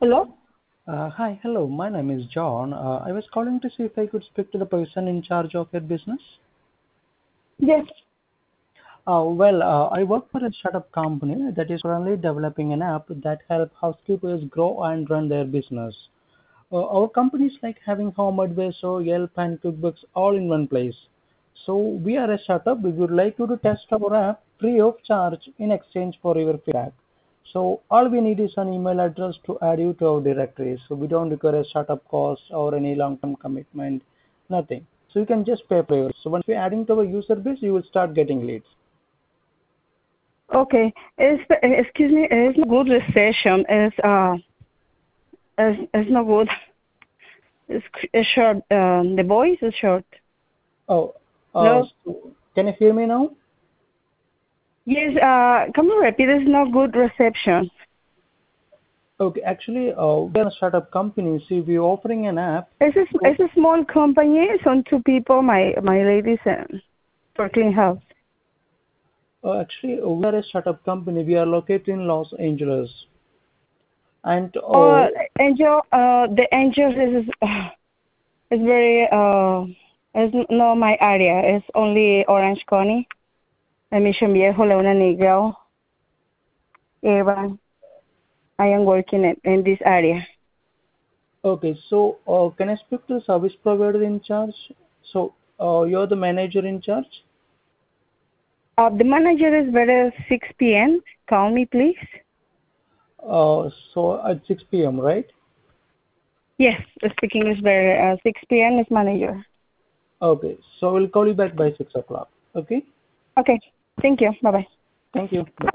Hello? Hi, hello. My name is John. I was calling to see if I could speak to the person in charge of your business. Yes. I work for a startup company that is currently developing an app that helps housekeepers grow and run their business. Our company is like having Home Advisor, Yelp, and QuickBooks all in one place. So we are a startup. We would like you to test our app free of charge in exchange for your feedback. So all we need is an email address to add you to our directory. So we don't require a startup cost or any long-term commitment, nothing. So you can just pay for it. So once we're adding to our user base, you will start getting leads. Okay. Excuse me, it's not good reception. It's not good. It's short. The voice is short. Oh, Hello? so can you hear me now? Yes, can you repeat? It's not good reception. Okay, actually, we're a startup company. See, we're offering an app. It's a small company. It's on two people, my ladies, for clean house. We are a startup company. We are located in Los Angeles. And Angel, the Angels is very, it's not my area. It's only Orange County. Mission Viejo, Leona Negro, Irvine. I am working in this area. okay, so can I speak to the service provider in charge? So you're the manager in charge? The manager is better 6 p.m. Call me, please. So at 6 p.m., right? Yes, the speaking is better. 6 p.m. is manager. Okay, so we'll call you back by 6 o'clock. Okay? Okay. Thank you. Bye-bye. Thank you. Bye.